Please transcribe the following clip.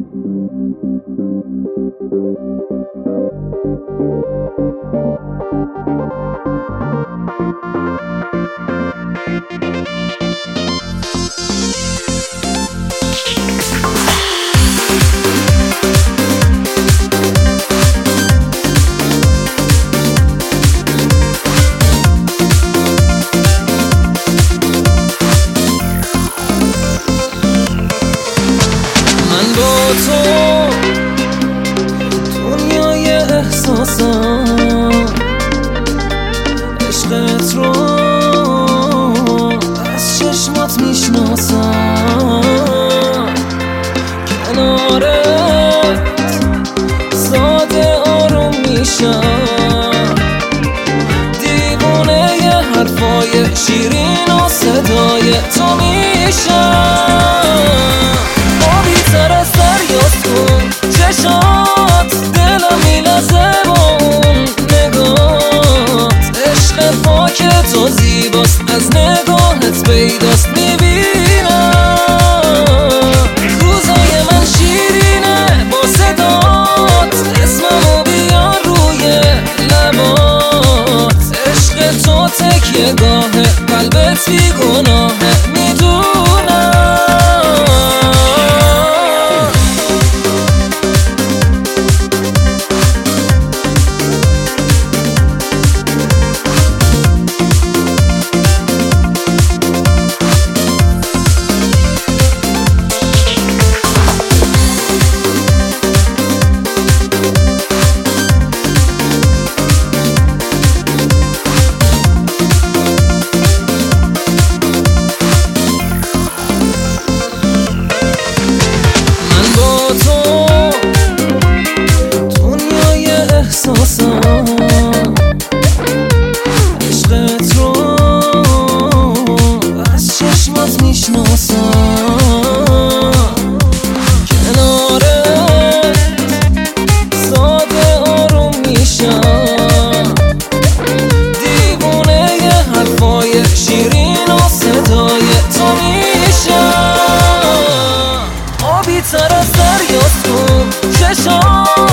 تو دنیای احساسم عشقت رو از چشمات میشناسم، کنارت ساده آروم میشم، دیوونه ی حرفای شیرین و صدای تو میشم. بیتر از دریاست کن چشات، دلم میلرزه با اون نگات، عشق پاک تو زیباست از نگاهت پیداست، میبینم روزای من شیرینه با صدات، اسممو بیار روی لبات، عشق تو تکیه گاهه قلبت بی گناهه میدونم. عشقت رو از چشمات میشناسم، کنارت ساده آروم میشم، دیوونه ی حرفای شیرین و صدای تو میشم. آبی تر از دریاست کن چشام،